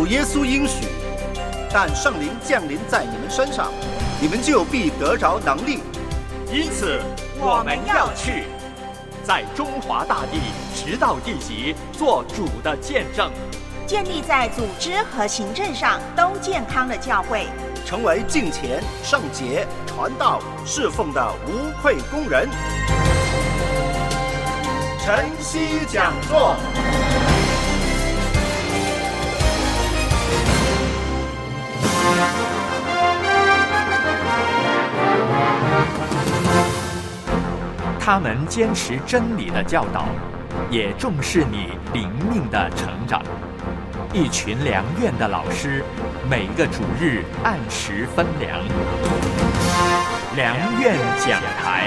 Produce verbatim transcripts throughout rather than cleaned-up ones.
主耶稣应许，但圣灵降临在你们身上，你们就必得着能力。 因此我们要去，在中华大地直到地极，做主的见证， 建立在组织和行政上都健康的教会， 成为敬虔、圣洁、传道、侍奉的无愧工人。晨曦讲座。 他们坚持真理的教导，也重视你灵命的成长。一群良院的老师，每个主日按时分粮。良院讲台。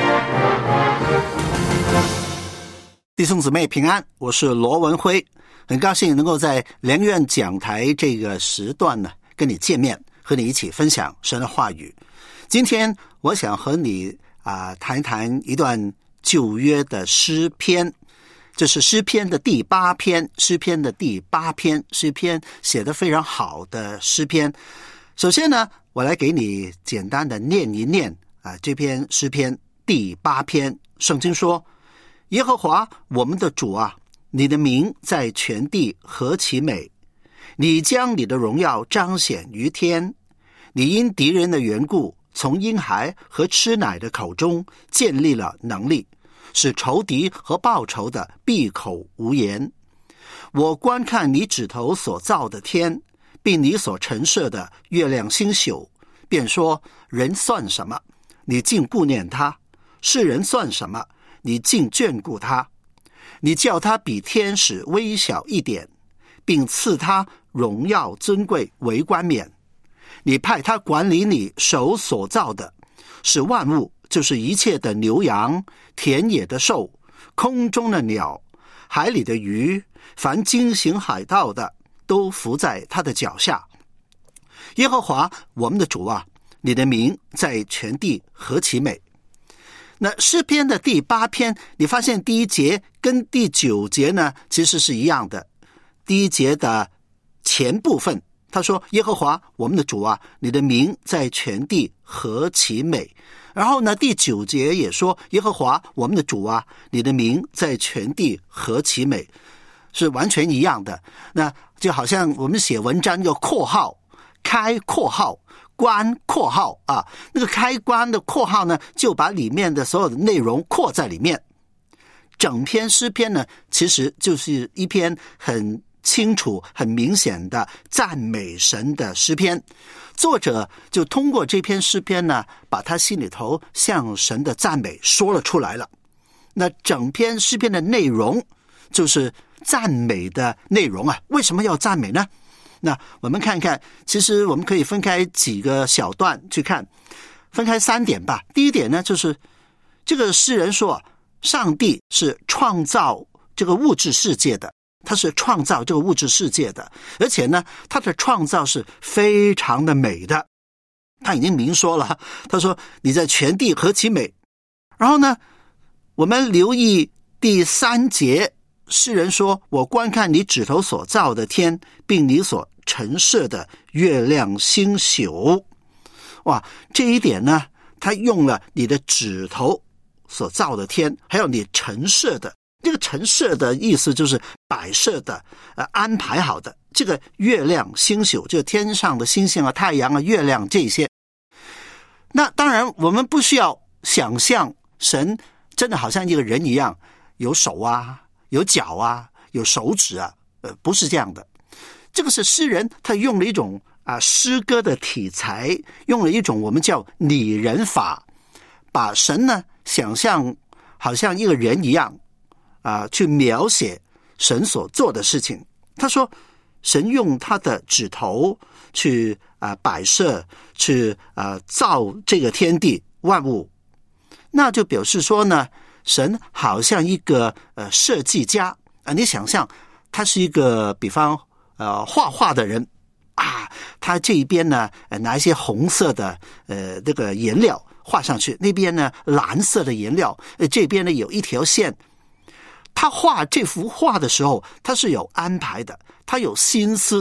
弟兄姊妹平安，我是罗文辉，很高兴能够在良院讲台这个时段呢，跟你见面，和你一起分享神的话语。今天我想和你啊、呃、谈一谈一段旧约的诗篇，这是诗篇的第八篇，诗篇的第八篇，诗篇写得非常好的诗篇。首先呢，我来给你简单的念一念啊、呃、这篇诗篇第八篇。圣经说：耶和华我们的主啊，你的名在全地何其美！你将你的荣耀彰显于天，你因敌人的缘故，从婴孩和吃奶的口中建立了能力，使仇敌和报仇的闭口无言。我观看你指头所造的天，并你所陈设的月亮星宿，便说：人算什么，你竟顾念他；世人算什么，你竟眷顾他。你叫他比天使微小一点，并赐他荣耀尊贵为冠冕。你派他管理你手所造的，使万物，就是一切的牛羊、田野的兽、空中的鸟、海里的鱼，凡经行海道的，都伏在他的脚下。耶和华我们的主啊，你的名在全地何其美！那诗篇的第八篇，你发现第一节跟第九节呢其实是一样的。第一节的前部分他说：耶和华我们的主啊，你的名在全地何其美。然后呢，第九节也说：耶和华我们的主啊，你的名在全地何其美，是完全一样的。那就好像我们写文章有括号，开括号，关括号啊，那个开关的括号呢，就把里面的所有的内容括在里面。整篇诗篇呢，其实就是一篇很清楚、很明显的赞美神的诗篇。作者就通过这篇诗篇呢，把他心里头向神的赞美说了出来了。那整篇诗篇的内容就是赞美的内容啊。为什么要赞美呢？那我们看看，其实我们可以分开几个小段去看，分开三点吧。第一点呢，就是这个诗人说，上帝是创造这个物质世界的，他是创造这个物质世界的，而且呢，他的创造是非常的美的。他已经明说了，他说你在全地何其美。然后呢，我们留意第三节，诗人说：我观看你指头所造的天，并你所陈设的月亮星宿。哇，这一点呢，他用了你的指头所造的天，还有你陈设的。这个陈设的意思就是摆设的、呃、安排好的。这个月亮星宿，就天上的星星啊、太阳啊、月亮这些。那当然我们不需要想象神真的好像一个人一样，有手啊、有脚啊、有手指啊，呃，不是这样的。这个是诗人他用了一种啊诗歌的题材，用了一种我们叫拟人法，把神呢想象好像一个人一样啊，去描写神所做的事情。他说，神用他的指头去啊摆设，去啊造这个天地万物，那就表示说呢，神好像一个呃设计家啊，你想象他是一个比方呃画画的人啊，他这一边呢、呃、拿一些红色的呃这个颜料画上去，那边呢蓝色的颜料，呃这边呢有一条线。他画这幅画的时候，他是有安排的，他有心思的，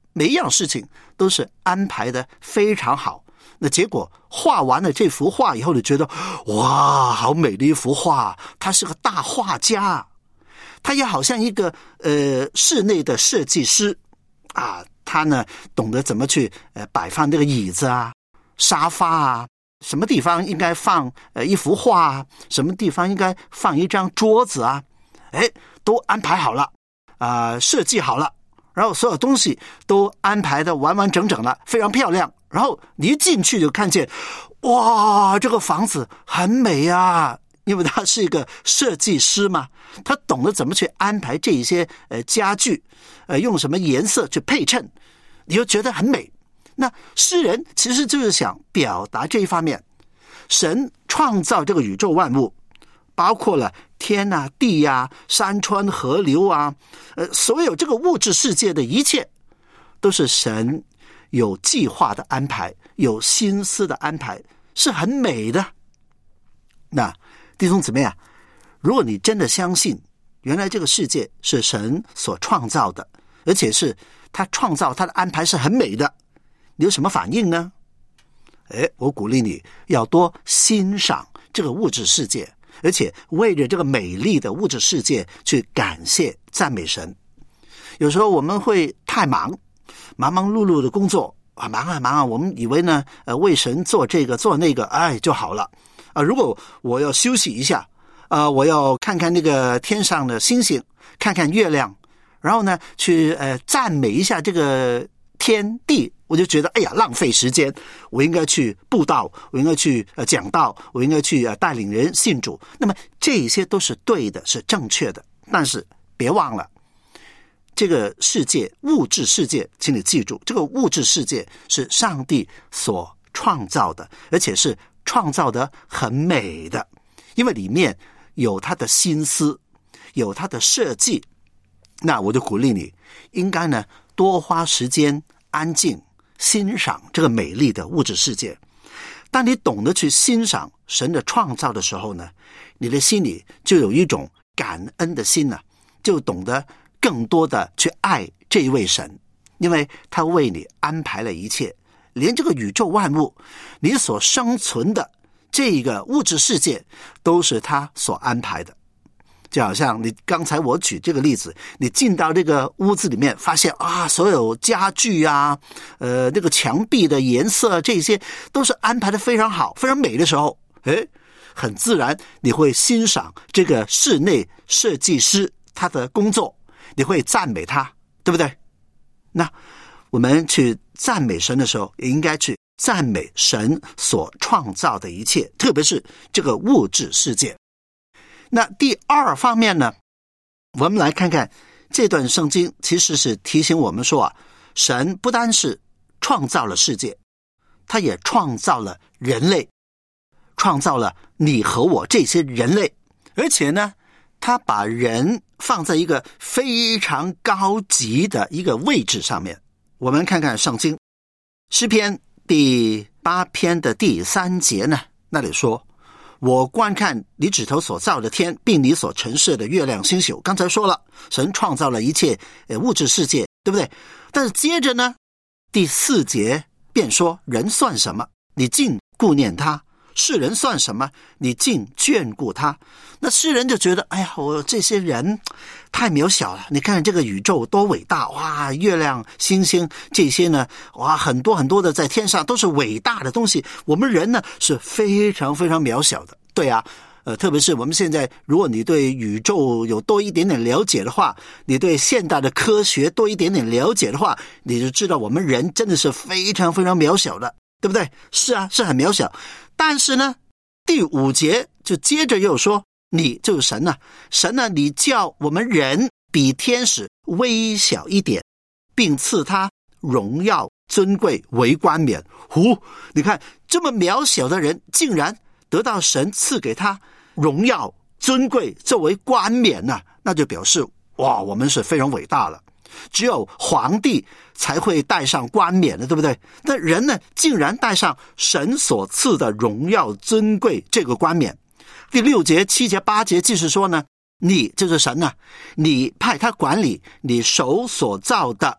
每一样事情都是安排的非常好。那结果画完了这幅画以后，你觉得哇，好美的一幅画，他是个大画家，他也好像一个呃室内的设计师啊，他呢懂得怎么去呃摆放这个椅子啊、沙发啊，什么地方应该放呃一幅画啊，什么地方应该放一张桌子啊，哎，都安排好了啊、呃，设计好了，然后所有东西都安排的完完整整了，非常漂亮。然后你一进去就看见，哇，这个房子很美啊，因为他是一个设计师嘛，他懂得怎么去安排这些呃家具，呃用什么颜色去配衬，你就觉得很美。那诗人其实就是想表达这一方面，神创造这个宇宙万物，包括了天啊、地啊、山川河流啊，呃，所有这个物质世界的一切，都是神有计划的安排，有心思的安排，是很美的。那弟兄姊妹啊，如果你真的相信原来这个世界是神所创造的，而且是他创造他的安排是很美的，你有什么反应呢？哎，我鼓励你要多欣赏这个物质世界，而且为了这个美丽的物质世界去感谢赞美神。有时候我们会太忙，忙忙碌碌的工作啊，忙啊忙啊，我们以为呢，呃，为神做这个做那个，哎就好了啊、呃。如果我要休息一下，啊、呃，我要看看那个天上的星星，看看月亮，然后呢，去呃赞美一下这个天地，我就觉得哎呀浪费时间，我应该去布道，我应该去呃讲道，我应该去呃带领人信主。那么这些都是对的，是正确的，但是别忘了。这个世界，物质世界，请你记住，这个物质世界是上帝所创造的，而且是创造得很美的，因为里面有他的心思，有他的设计。那我就鼓励你，应该呢多花时间安静欣赏这个美丽的物质世界。当你懂得去欣赏神的创造的时候呢，你的心里就有一种感恩的心呢，就懂得更多的去爱这一位神，因为他为你安排了一切，连这个宇宙万物，你所生存的这个物质世界都是他所安排的。就好像你刚才我举这个例子，你进到这个屋子里面，发现啊，所有家具啊，呃，那个墙壁的颜色，这些都是安排的非常好，非常美的时候，诶，很自然你会欣赏这个室内设计师他的工作，你会赞美他，对不对？那我们去赞美神的时候，也应该去赞美神所创造的一切，特别是这个物质世界。那第二方面呢，我们来看看这段圣经其实是提醒我们说啊，神不单是创造了世界，他也创造了人类，创造了你和我这些人类，而且呢他把人放在一个非常高级的一个位置上面。我们看看圣经诗篇第八篇的第三节呢，那里说，我观看你指头所造的天，并你所陈设的月亮星宿。刚才说了，神创造了一切呃物质世界，对不对？但是接着呢，第四节便说，人算什么，你竟顾念他；世人算什么，你竟眷顾他。那诗人就觉得，哎呀，我这些人太渺小了，你看这个宇宙多伟大，哇，月亮星星这些呢，哇，很多很多的在天上都是伟大的东西，我们人呢是非常非常渺小的。对啊，呃，特别是我们现在，如果你对宇宙有多一点点了解的话，你对现代的科学多一点点了解的话，你就知道我们人真的是非常非常渺小的，对不对？是啊，是很渺小。但是呢，第五节就接着又说，你就是神啊，神啊，你叫我们人比天使微小一点，并赐他荣耀尊贵为冠冕。呼，你看这么渺小的人，竟然得到神赐给他荣耀尊贵作为冠冕呢、啊，那就表示哇，我们是非常伟大了。只有皇帝才会戴上冠冕的，对不对？那人呢，竟然戴上神所赐的荣耀尊贵这个冠冕。第六节、七节、八节继续说呢，你就是神啊，你派他管理你手所造的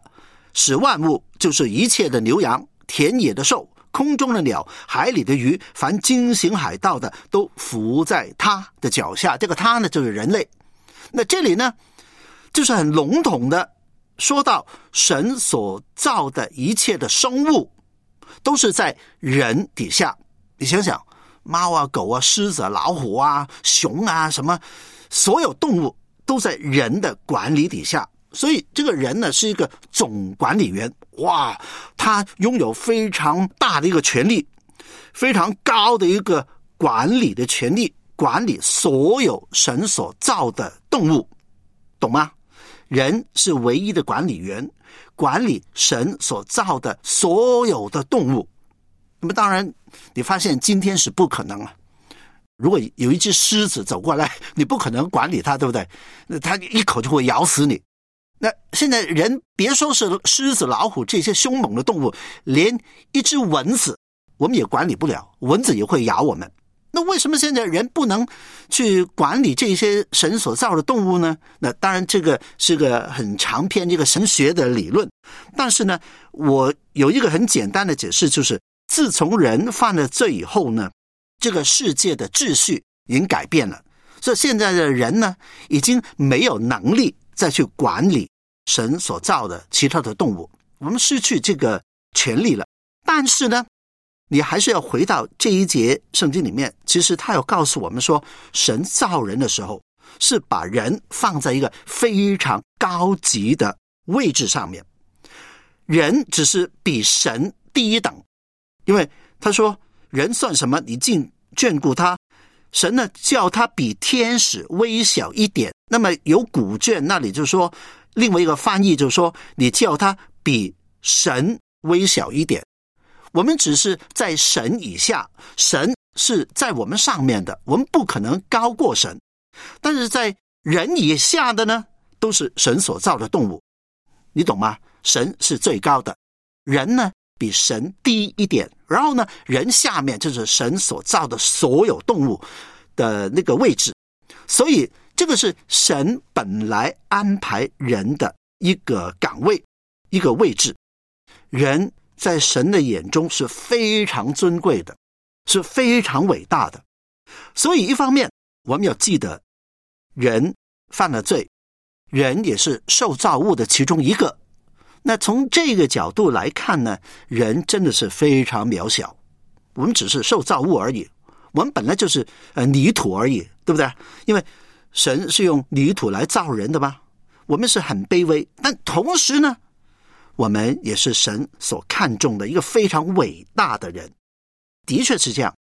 使万物，就是一切的牛羊、田野的兽、空中的鸟、海里的鱼，凡经行海道的，都伏在他的脚下。这个他呢，就是人类。那这里呢，就是很笼统的说到神所造的一切的生物都是在人底下。你想想，猫啊、狗啊、狮子啊、老虎啊、熊啊，什么所有动物都在人的管理底下。所以这个人呢，是一个总管理员。哇，他拥有非常大的一个权力，非常高的一个管理的权力，管理所有神所造的动物，懂吗？人是唯一的管理员，管理神所造的所有的动物。那么当然你发现今天是不可能了，如果有一只狮子走过来，你不可能管理它，对不对？它一口就会咬死你。那现在人别说是狮子、老虎这些凶猛的动物，连一只蚊子我们也管理不了，蚊子也会咬我们。那为什么现在人不能去管理这些神所造的动物呢？那当然这个是个很长篇这个神学的理论，但是呢，我有一个很简单的解释，就是自从人犯了罪以后呢，这个世界的秩序已经改变了，所以现在的人呢，已经没有能力再去管理神所造的其他的动物，我们失去这个权利了。但是呢，你还是要回到这一节圣经里面，其实他要告诉我们说，神造人的时候是把人放在一个非常高级的位置上面，人只是比神低一等，因为他说人算什么，你竟眷顾他，神呢叫他比天使微小一点。那么有古卷那里就说，另外一个翻译就说，你叫他比神微小一点。我们只是在神以下，神是在我们上面的，我们不可能高过神。但是在人以下的呢，都是神所造的动物，你懂吗？神是最高的，人呢比神低一点，然后呢，人下面就是神所造的所有动物的那个位置。所以这个是神本来安排人的一个岗位，一个位置。人在神的眼中是非常尊贵的，是非常伟大的。所以一方面我们要记得，人犯了罪，人也是受造物的其中一个。那从这个角度来看呢，人真的是非常渺小，我们只是受造物而已，我们本来就是呃泥土而已，对不对？因为神是用泥土来造人的吧，我们是很卑微，但同时呢，我们也是神所看重的一个非常伟大的人，的确是这样。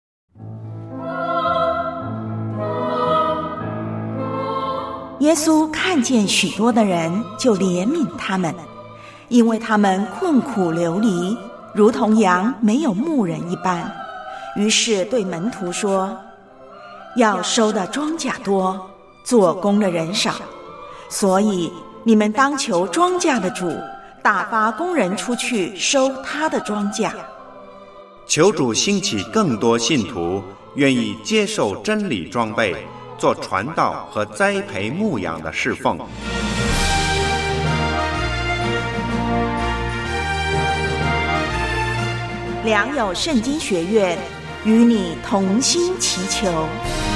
耶稣看见许多的人，就怜悯他们，因为他们困苦流离，如同羊没有牧人一般。于是对门徒说，要收的庄稼多，做工的人少，所以你们当求庄稼的主打发工人出去收他的庄稼。 求主兴起更多信徒，愿意接受真理装备，做传道和栽培牧养的侍奉。 良友圣经学院与你同心祈求。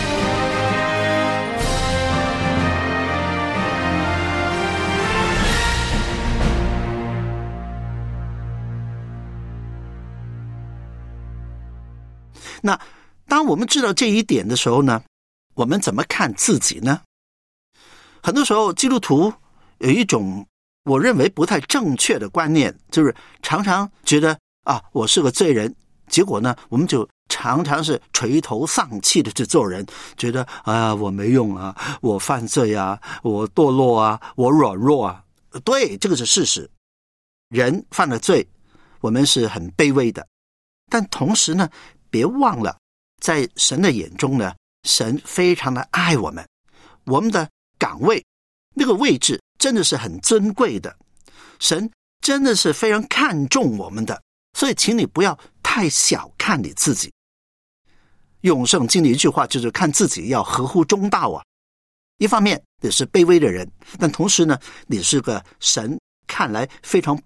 那当我们知道这一点的时候呢，我们怎么看自己呢？很多时候基督徒有一种我认为不太正确的观念，就是常常觉得啊，我是个罪人，结果呢，我们就常常是垂头丧气的去做人，觉得啊，我没用啊，我犯罪啊，我堕落啊，我软弱啊。对，这个是事实，人犯了罪，我们是很卑微的，但同时呢，别忘了在神的眼中呢，神非常的爱我们，我们的岗位那个位置真的是很尊贵的，神真的是非常看重我们的，所以请你不要太小看你自己。用圣经的一句话就是看自己要合乎中道啊。一方面你是卑微的人，但同时呢，你是个神看来非常宝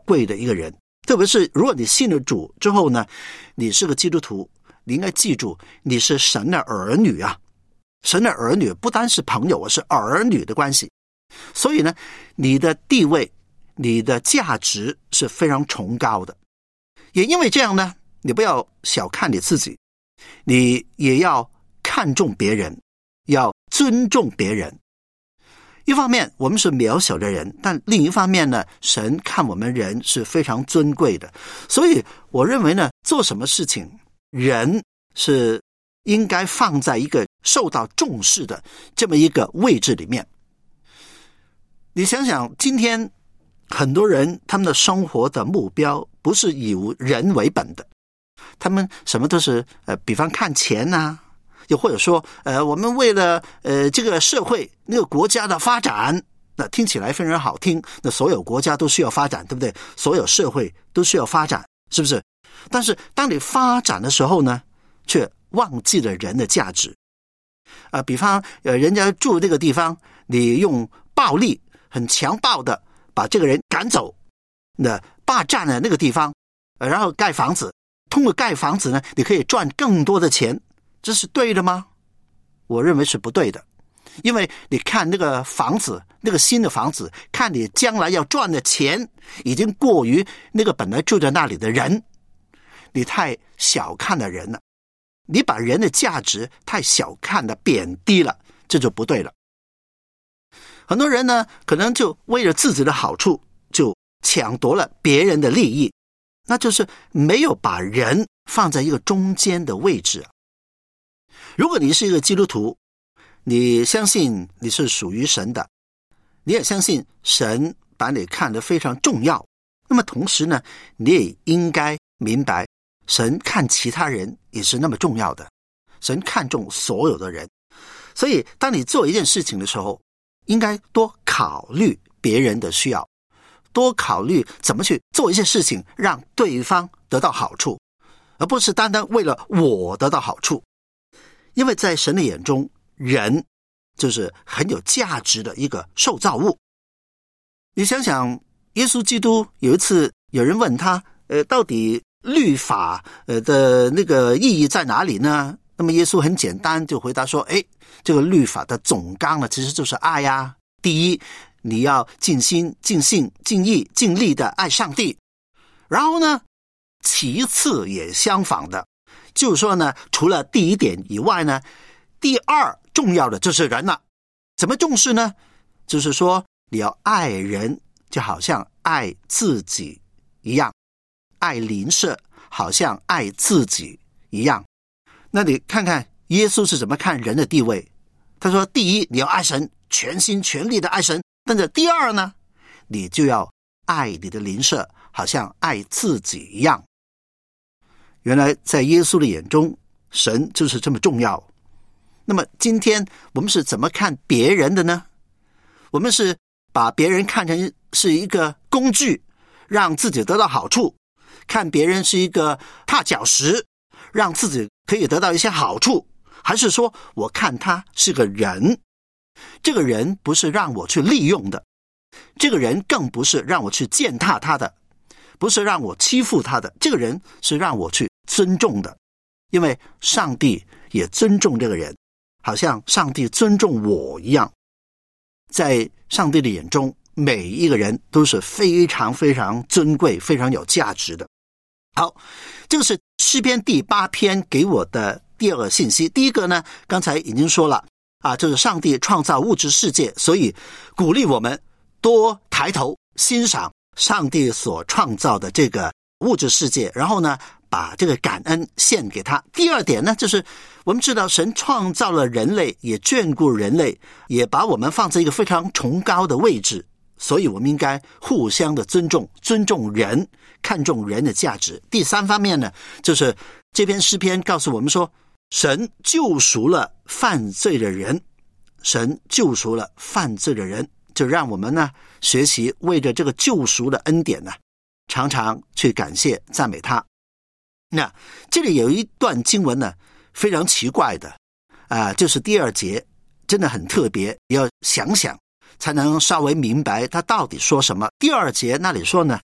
贵的一个人。特别是如果你信了主之后呢，你是个基督徒，你应该记住你是神的儿女啊。神的儿女不单是朋友，而是儿女的关系。所以呢，你的地位，你的价值是非常崇高的。也因为这样呢，你不要小看你自己，你也要看重别人，要尊重别人。一方面我们是渺小的人，但另一方面呢，神看我们人是非常尊贵的。所以我认为呢，做什么事情，人是应该放在一个受到重视的这么一个位置里面。你想想，今天很多人他们的生活的目标不是以人为本的，他们什么都是呃，比方看钱啊，又或者说呃，我们为了呃这个社会那个国家的发展，那听起来非常好听，那所有国家都需要发展，对不对？所有社会都需要发展，是不是？但是当你发展的时候呢，却忘记了人的价值啊、呃！比方呃，人家住这个地方，你用暴力很强暴的把这个人赶走，那霸占了那个地方，呃、然后盖房子，通过盖房子呢，你可以赚更多的钱，这是对的吗？我认为是不对的。因为你看那个房子，那个新的房子，看你将来要赚的钱已经过于那个本来住在那里的人，你太小看了人了，你把人的价值太小看了，贬低了，这就不对了。很多人呢，可能就为了自己的好处，就抢夺了别人的利益，那就是没有把人放在一个中间的位置。如果你是一个基督徒，你相信你是属于神的，你也相信神把你看得非常重要，那么同时呢，你也应该明白神看其他人也是那么重要的，神看重所有的人。所以当你做一件事情的时候，应该多考虑别人的需要，多考虑怎么去做一些事情让对方得到好处，而不是单单为了我得到好处。因为在神的眼中，人就是很有价值的一个受造物。你想想，耶稣基督有一次有人问他，呃，到底律法呃的那个意义在哪里呢？那么耶稣很简单就回答说，诶，这个律法的总纲呢，其实就是爱呀。第一，你要尽心、尽性、尽意、尽力的爱上帝。然后呢，其次也相仿的，就是说呢，除了第一点以外呢，第二重要的就是人了。怎么重视呢？就是说你要爱人，就好像爱自己一样，爱邻舍好像爱自己一样。那你看看耶稣是怎么看人的地位。他说，第一，你要爱神，全心全力的爱神。但是第二呢，你就要爱你的邻舍好像爱自己一样。原来在耶稣的眼中，神就是这么重要。那么今天我们是怎么看别人的呢？我们是把别人看成是一个工具，让自己得到好处，看别人是一个踏脚石，让自己可以得到一些好处，还是说我看他是个人，这个人不是让我去利用的，这个人更不是让我去践踏他的，不是让我欺负他的，这个人是让我去尊重的。因为上帝也尊重这个人，好像上帝尊重我一样。在上帝的眼中，每一个人都是非常非常尊贵，非常有价值的。好，这个是诗篇第八篇给我的第二个信息。第一个呢，刚才已经说了啊，就是上帝创造物质世界，所以鼓励我们多抬头欣赏上帝所创造的这个物质世界，然后呢，把这个感恩献给他。第二点呢，就是我们知道神创造了人类，也眷顾人类，也把我们放在一个非常崇高的位置，所以我们应该互相的尊重，尊重人，看重人的价值。第三方面呢，就是这篇诗篇告诉我们说，神救赎了犯罪的人，神救赎了犯罪的人，就让我们呢学习为着这个救赎的恩典呢，常常去感谢赞美他。那这里有一段经文呢，非常奇怪的啊、呃，就是第二节，真的很特别，要想想才能稍微明白他到底说什么。第二节那里说呢，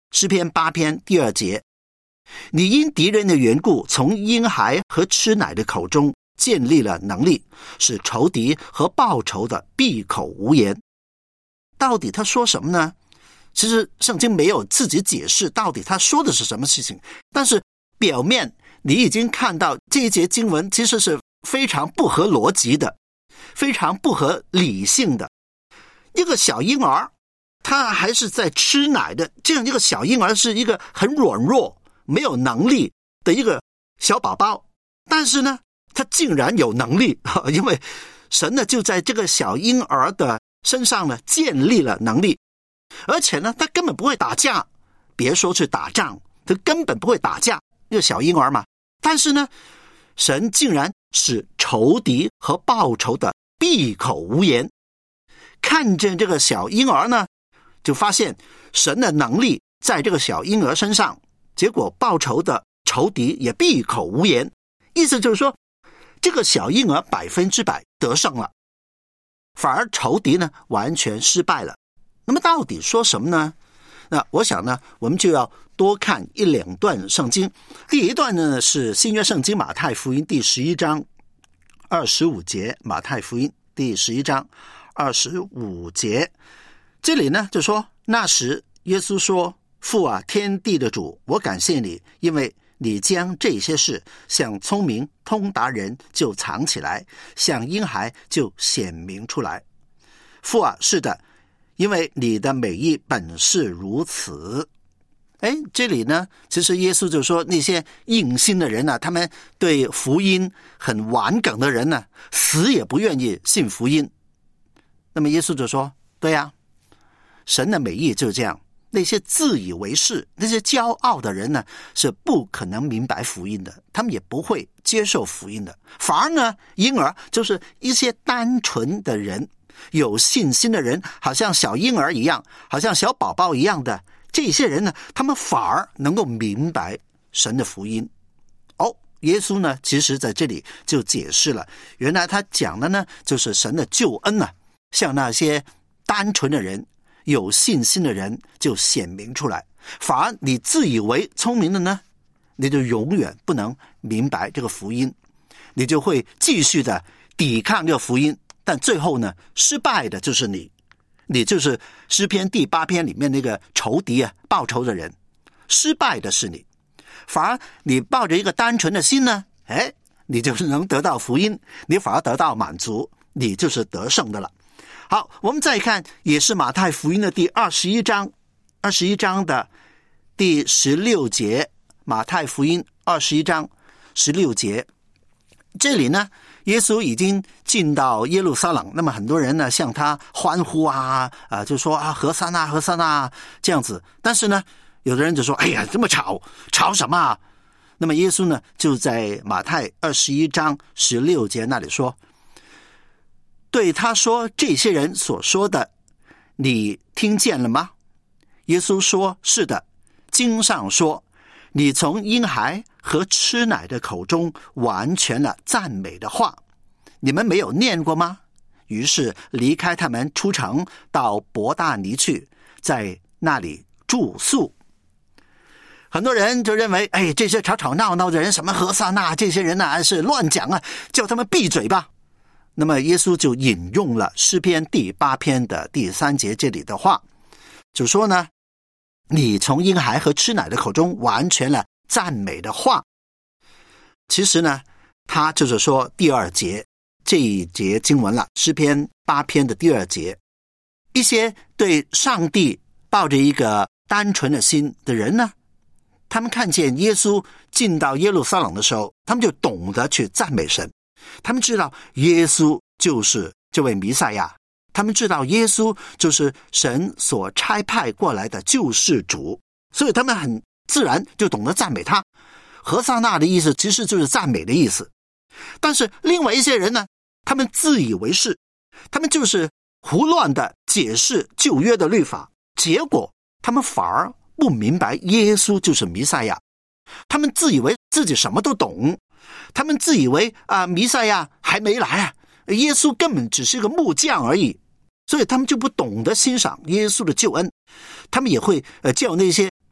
诗篇八篇第二节，你因敌人的缘故，从婴孩和吃奶的口中建立了能力，使仇敌和报仇的闭口无言。到底他说什么呢？其实圣经没有自己解释到底他说的是什么事情，但是表面你已经看到这一节经文其实是非常不合逻辑的，非常不合理性的。一个小婴儿他还是在吃奶的，这样一个小婴儿是一个很软弱没有能力的一个小宝宝，但是呢他竟然有能力，因为神呢就在这个小婴儿的身上呢建立了能力，而且呢他根本不会打架，别说去打仗，他根本不会打架，一个小婴儿嘛。但是呢神竟然使仇敌和报仇的闭口无言。看见这个小婴儿呢，就发现神的能力在这个小婴儿身上，结果报仇的仇敌也闭口无言。意思就是说，这个小婴儿百分之百得胜了，反而仇敌呢完全失败了。那么到底说什么呢？那我想呢，我们就要多看一两段圣经。第一段呢是新约圣经马太福音第十一章二十五节，马太福音第十一章二十五节，这里呢就说，那时耶稣说，父啊，天地的主，我感谢你，因为你将这些事向聪明通达人就藏起来，向婴孩就显明出来。父啊，是的，因为你的美意本是如此。哎，这里呢其实耶稣就说，那些硬心的人呢、啊、他们对福音很顽梗的人呢，死也不愿意信福音。那么耶稣就说，对呀、啊，神的美意就是这样，那些自以为是那些骄傲的人呢是不可能明白福音的，他们也不会接受福音的。反而呢婴儿就是一些单纯的人，有信心的人，好像小婴儿一样，好像小宝宝一样的，这些人呢他们反而能够明白神的福音。哦，耶稣呢其实在这里就解释了，原来他讲的呢就是神的救恩啊，向那些单纯的人有信心的人就显明出来。反而你自以为聪明的呢，你就永远不能明白这个福音，你就会继续的抵抗这个福音，但最后呢失败的就是你，你就是诗篇第八篇里面那个仇敌啊，报仇的人，失败的是你。反而你抱着一个单纯的心呢，哎，你就是能得到福音，你反而得到满足，你就是得胜的了。好，我们再看，也是马太福音的第二十一章，二十一章的第十六节，马太福音二十一章十六节，这里呢，耶稣已经进到耶路撒冷，那么很多人呢向他欢呼啊，啊，就说啊，和散那，和散那这样子。但是呢，有的人就说，哎呀，这么吵，吵什么啊？那么耶稣呢，就在马太二十一章十六节那里说，对他说，这些人所说的，你听见了吗？耶稣说，是的，经上说，你从婴孩和吃奶的口中完全了赞美的话，你们没有念过吗？于是离开他们，出城到伯大尼去，在那里住宿。很多人就认为，哎，这些吵吵闹闹的人，什么和散那，这些人呢、啊、是乱讲啊，叫他们闭嘴吧。那么耶稣就引用了诗篇第八篇的第三节这里的话，就说呢，你从婴孩和吃奶的口中完全了赞美的话。其实呢，他就是说第二节这一节经文了，诗篇八篇的第二节，一些对上帝抱着一个单纯的心的人呢，他们看见耶稣进到耶路撒冷的时候，他们就懂得去赞美神。他们知道耶稣就是这位弥赛亚，他们知道耶稣就是神所差派过来的救世主，所以他们很自然就懂得赞美他。和散那的意思其实就是赞美的意思。但是另外一些人呢，他们自以为是，他们就是胡乱的解释旧约的律法，结果他们反而不明白耶稣就是弥赛亚。他们自以为自己什么都懂，他们自以为啊，弥赛亚还没来啊，耶稣根本只是个木匠而已，所以他们就不懂得欣赏耶稣的救恩。他们也会呃叫那些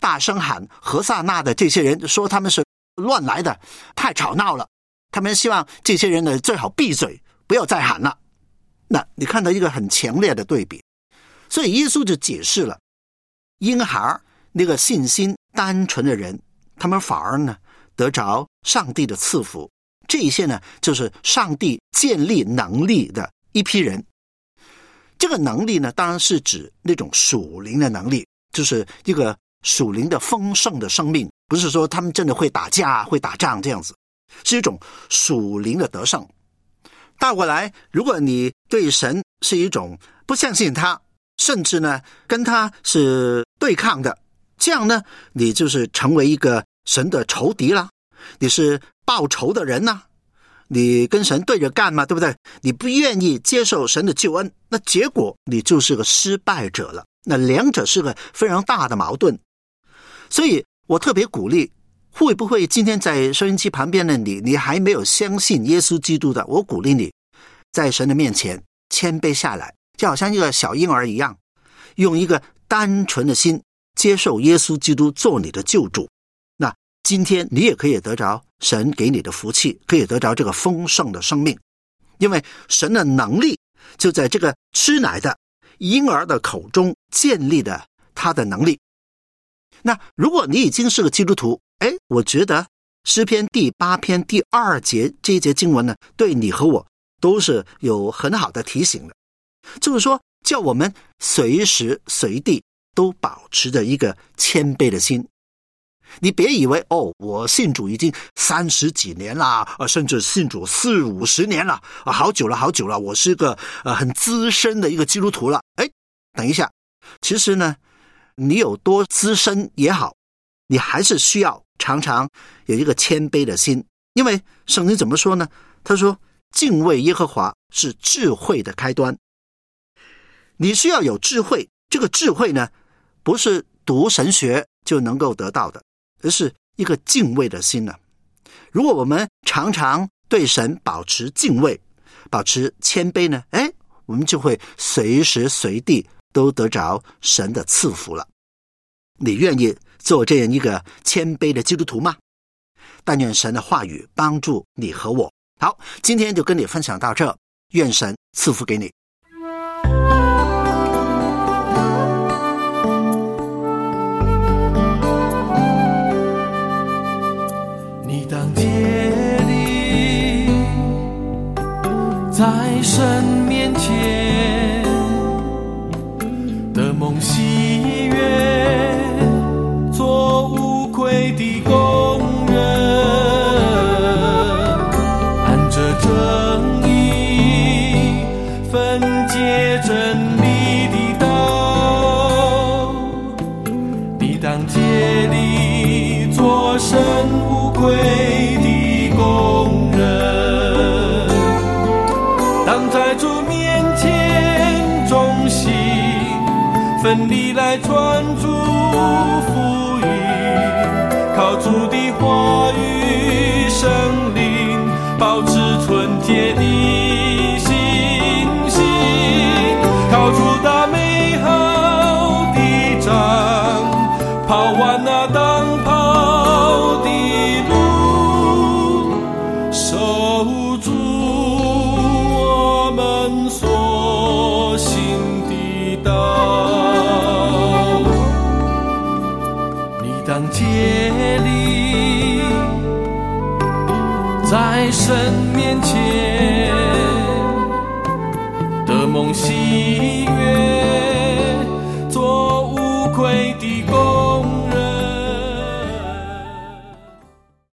大声喊何撒那的这些人，说他们是乱来的，太吵闹了。他们希望这些人呢最好闭嘴，不要再喊了。那你看到一个很强烈的对比，所以耶稣就解释了，婴孩那个信心单纯的人，他们反而呢得着上帝的赐福。这一些呢就是上帝建立能力的一批人。这个能力呢当然是指那种属灵的能力，就是一个属灵的丰盛的生命，不是说他们真的会打架会打仗这样子，是一种属灵的得胜。倒过来，如果你对神是一种不相信他，甚至呢跟他是对抗的，这样呢你就是成为一个神的仇敌了，你是报仇的人啊，你跟神对着干嘛，对不对？你不愿意接受神的救恩，那结果你就是个失败者了。那两者是个非常大的矛盾。所以我特别鼓励，会不会今天在收音机旁边的你，你还没有相信耶稣基督的，我鼓励你在神的面前谦卑下来，就好像一个小婴儿一样，用一个单纯的心接受耶稣基督做你的救主。那今天你也可以得着神给你的福气，可以得着这个丰盛的生命，因为神的能力就在这个吃奶的婴儿的口中建立的他的能力。那如果你已经是个基督徒，哎，我觉得诗篇第八篇第二节这一节经文呢，对你和我都是有很好的提醒的，就是说叫我们随时随地都保持着一个谦卑的心。你别以为哦，我信主已经三十几年了，呃，甚至信主四五十年了，啊，好久了，好久了，我是个呃很资深的一个基督徒了。哎，等一下，其实呢，你有多资深也好，你还是需要常常有一个谦卑的心，因为圣经怎么说呢？他说，敬畏耶和华是智慧的开端。你需要有智慧，这个智慧呢，不是读神学就能够得到的，而是一个敬畏的心呢。如果我们常常对神保持敬畏，保持谦卑呢，哎，我们就会随时随地都得着神的赐福了。你愿意做这样一个谦卑的基督徒吗？但愿神的话语帮助你和我。好，今天就跟你分享到这，愿神赐福给你。 你当竭力在神面前的梦喜悦，做无愧的工人，按着正义分解真理的道。你当竭力做神无愧的工人，当在主面前忠心奋力来传主福音，靠主的话语生灵，保持纯洁的信心，靠主打美好的仗，跑完那当跑的路，守住我们所行的道。你当竭力在神面前的梦喜悦，做无愧的工